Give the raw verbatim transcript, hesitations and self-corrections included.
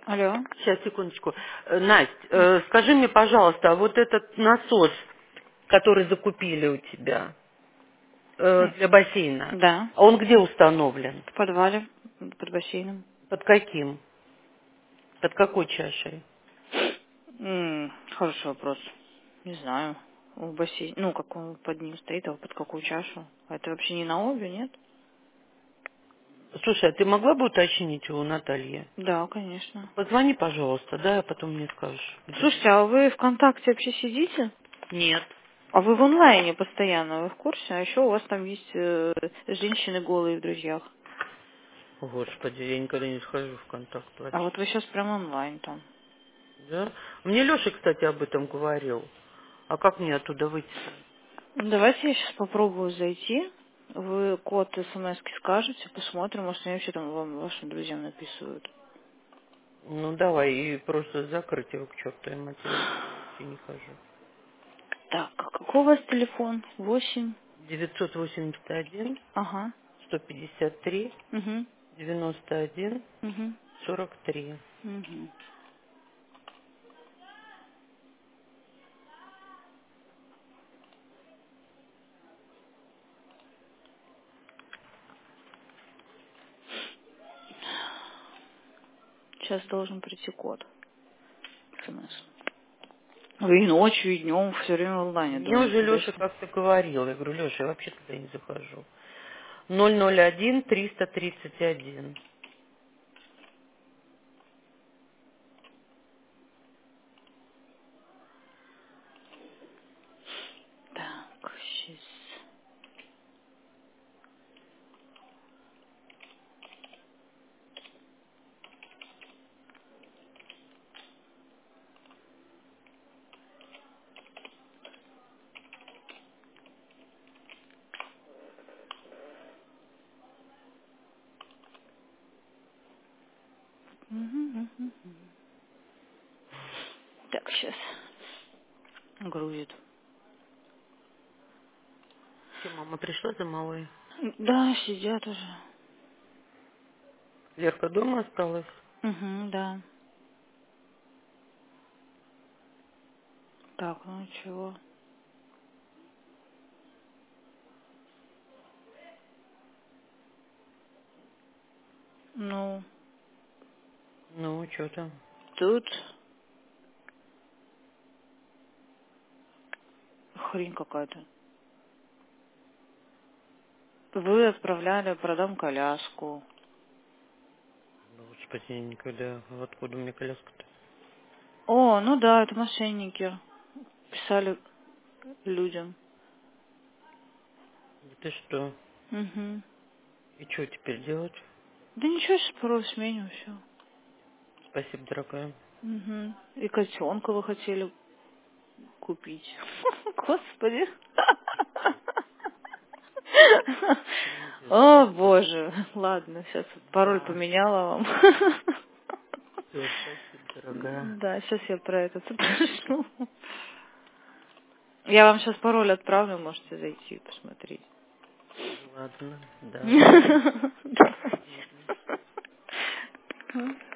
Алло. Сейчас, секундочку. Э, Насть, э, скажи мне, пожалуйста, а вот этот насос, который закупили у тебя э, М, для бассейна, Да, а он где установлен? в подвале, под бассейном. Под каким? Под какой чашей? М, Хороший вопрос. Не знаю. В бассейн, ну, как он под ним стоит, а под какую чашу? А это вообще не на обе, нет? Слушай, а ты могла бы уточнить у Натальи? Да, конечно. Позвони, пожалуйста, да, а потом мне скажешь. Где. Слушайте, а вы ВКонтакте вообще сидите? Нет. А вы в онлайне постоянно, вы в курсе? А еще у вас там есть э, женщины голые в друзьях. Господи, я никогда не схожу в контакт А вот вообще. вы сейчас прям онлайн там. Да? Мне Леша, кстати, об этом говорил. А как мне оттуда выйти-то? Ну, давайте я сейчас попробую зайти. Вы код смс скажете, посмотрим, может, они вообще там вам, вашим друзьям написывают. Ну, давай, и просто закрыть его к чертовой матери. Я туда вообще не хожу. Так, а какой у вас телефон? Восемь. девятьсот восемьдесят один Ага. сто пятьдесят три Угу. девяносто один Угу. сорок три. Угу. Сейчас должен прийти код. СМС. Вы и ночью, и днем все время в онлайне Мне уже думаете, да Леша что? как-то говорил. Я говорю, Леша, я вообще туда не захожу. ноль ноль один триста тридцать один. Так, сейчас. Так, сейчас. Грузит. Че, мама пришла за малой? Да, сидят уже. Лерка дома осталась? Угу, да. Так, ну чего? Ну, Ну, что там? тут хрень какая-то. Вы отправляли, продам коляску. Господи, я никогда... Откуда у меня коляска-то? О, ну да, это мошенники. Писали людям. Да ты что? Угу. И что теперь делать? Да ничего, сейчас пароль сменю, все. Спасибо, дорогая. Угу. И котенка вы хотели купить. Господи. Трындец О, какой. боже. Ладно, сейчас пароль Да. поменяла вам. Все, спасибо, дорогая. Да, сейчас я про это пришлю. Я вам сейчас пароль отправлю, можете зайти и посмотреть. Ладно, да. Да. Мгм.